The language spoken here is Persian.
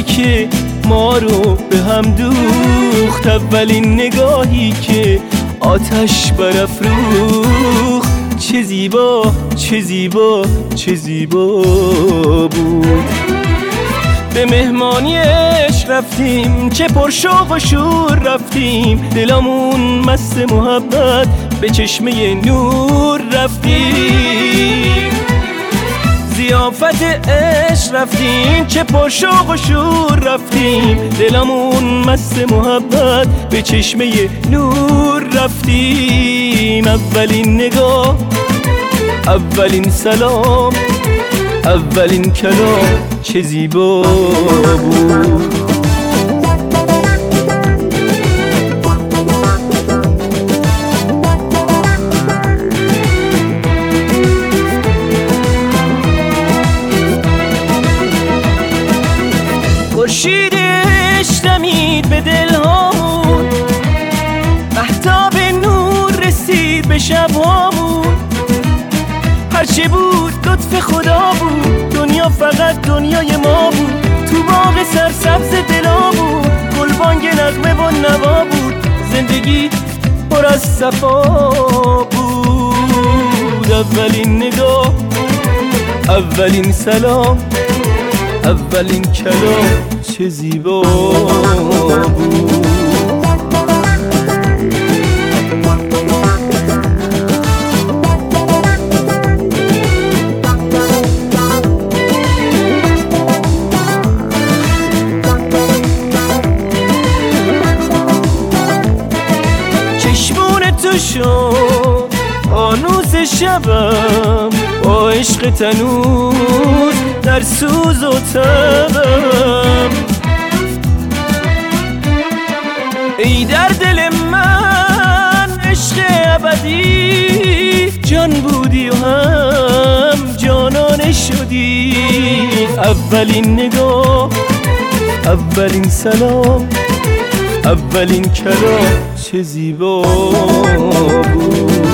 که ما رو به هم دوخت، اولین نگاهی که آتش برافروخت. چه زیبا چه زیبا چه زیبا بود. به مهمانیش رفتیم، چه پرشوق و شور رفتیم، دلمون مست محبت به چشمه نور رفتیم. ضیافت عشق رفتیم، چه پرشوق و شور رفتیم، دلمون مست محبت به چشمه نور رفتیم. اولین نگاه، اولین سلام، اولین کلام، چه زیبا بود. خورشیدش دمید به دلهامون، مهتاب نور رسید به شبهامون. هرچه بود لطف خدا بود، دنیا فقط دنیای ما بود. تو باغ سرسبز دلا بود، گلبانگ نغمه و نوا بود. زندگی پر از صفا بود. اولین نگاه، اولین سلام، اولین کلام، چه زیبا بود. چشمون تو شد آنوز شبم، با عشق تنوز در سوز و تبم. ای در دل من عشق ابدی، جان بودی و هم جانانه شدی. اولین نگاه، اولین سلام، اولین کلام، چه زیبا بود.